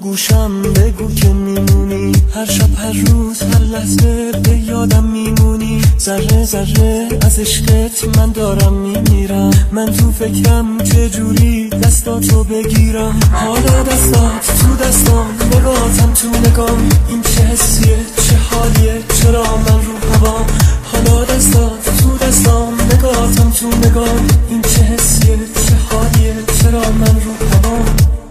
گوشم بگو که میمونی، هر شب هر روز هر لحظه به یادم میمونی. ذره ذره از عشقت من دارم میمیرم، من تو فکرم چجوری دستاتو بگیرم. حالا دستات تو دستام، نگاهتم تو نگام، این چه حسیه چه حالیه، چرا من رو هوام. حالا دستات تو دستام، نگاهتم تو نگام، این چه حسیه چه حالیه، چرا من رو هوام.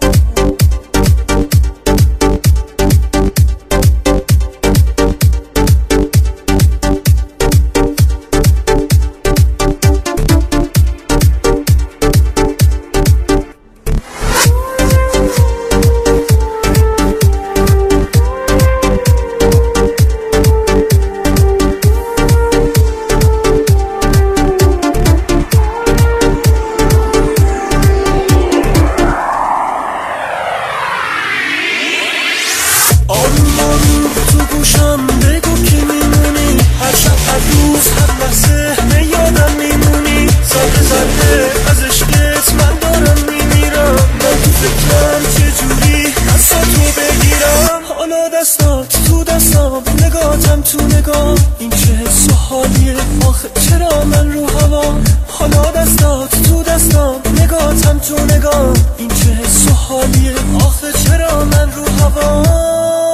تو گوشم بگو که میمونی، هر شب هر روز هر لحظه به یادم میمونی. ذره ذره از عشقت من دارم میمیرم، من تو فکرم چجوری دستاتو بگیرم. حالا دستات تو دستام، نگاهتم تو نگاه، این چه حس و حالیه آخه چرا من رو هوام. حالا دستات تو دستام، نگاهتم تو نگاه، این چه حس و حالیه آخه چرا من رو هوام.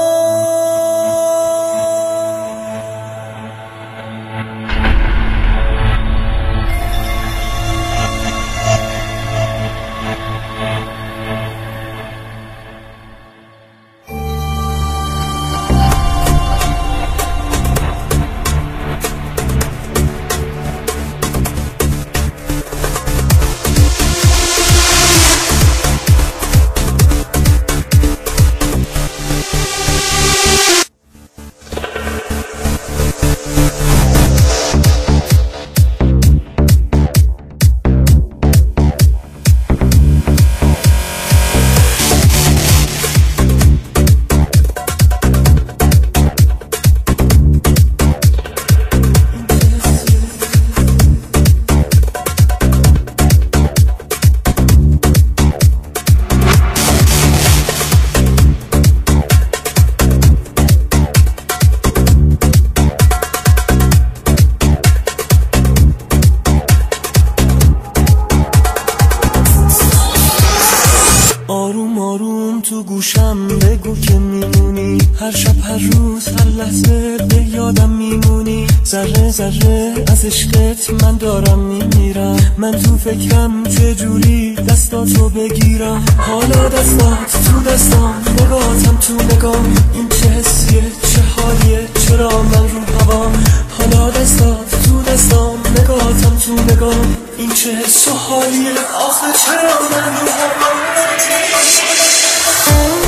آروم آروم تو گوشم بگو که میمونی، هر شب هر روز هر لحظه به یادم میمونی. ذره ذره از عشقت من دارم میمیرم، من تو فکرم چجوری دستاتو بگیرم. حالا دستات تو دستام، نگاهتم تو نگام، این چه حسیه چه حالیه، چرا من رو هوام. حالا دستات تو دستام، نگاهتم تو نگام، این چه حس و حالیه آخه چرا من رو هوام.